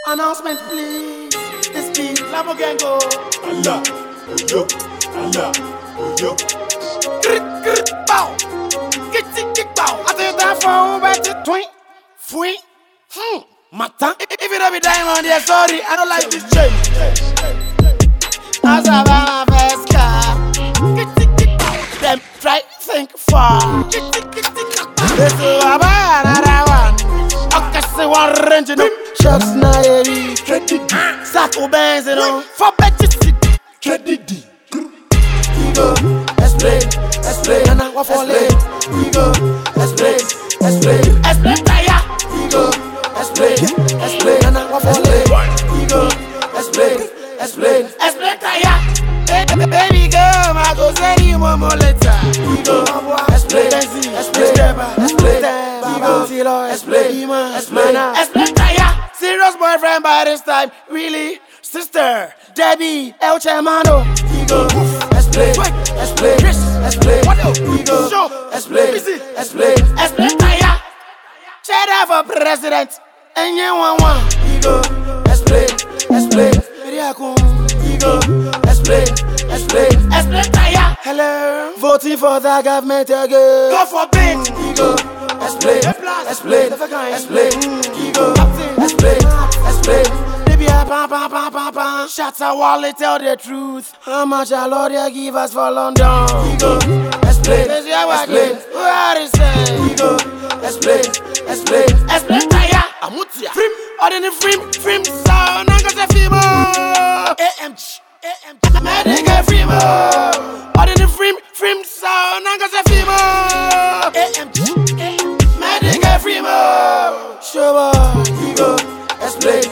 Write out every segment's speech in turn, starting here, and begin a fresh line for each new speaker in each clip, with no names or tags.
Announcement, please. This beat, Lamo Gango.
Allah, Oyo, Allah, Oyo.
Grit, grit, bow. Get it, bow. I take that for back to twin. Fui. Matin. If you don't be diamond, yeah, sorry, I don't like this chain. As I buy my first car. Get it, bow. Them try think far. Get it, this is a bad another one. Okay, say one range, you know. Shots na eri. Sako Benz, you know. For better city.
Kredidi.
Ego, explain, Nana, what for late? Ego, explain, tire. Ego, explain, Nana, what for late? Ego, explain, tire. Baby girl, I go send you one more later. Ego, explain, tire. Serious boyfriend by this time, really? Sister, Debbie, El Chamano. Ego, explain,
What else?
ego,
Show.
explain, tire. Cheddar for president, and you want. Ego, explain, ego, explain, tire. Hello, voting for the government again.
God forbid.
Ego, explain, ego, explain. Baby, pam. Shots a wallet, tell the truth. How much a Lord you give us for London? Ego, explain. Who are they saying? Ego, explain, tire.
Amutia.
Frim, ordinary frim, sound, I got a female. AMG, medical female. Ordinary frim, sound, I got a female. AMG, medical female. Show up, ego, explain,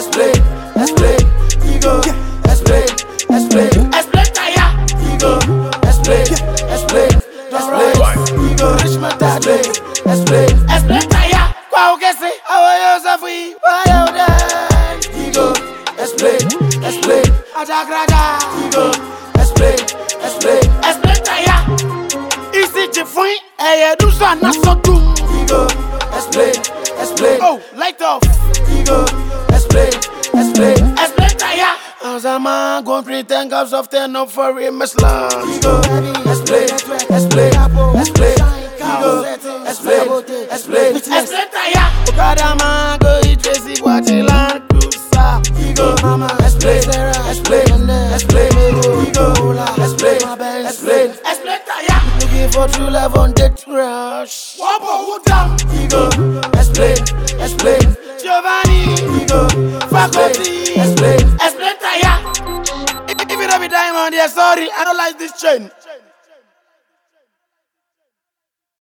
ego, explain, tire. Ego, explain, ego, rich my dad, explain, tire. Kwa ukese, awayo safi, wayo dad. Ego, explain, ajagrada. Ego, explain, tire. Isi jifui, eye dusa nasodum. Ego, explain, oh, light off. Ego, explain, tire. As a man gon' pretend cups of 10 up for a Muslim. Ego, explain, tire. Okada man go eat Tracy Guachilan Cruiser. Ego, mama, explain, tire. Looking for true love on the trash.
Wabo Udam.
Ego, explain, Giovanni. Ego, faculty. Explain, tire. If you don't be diamond, yeah, sorry, I don't like this chain.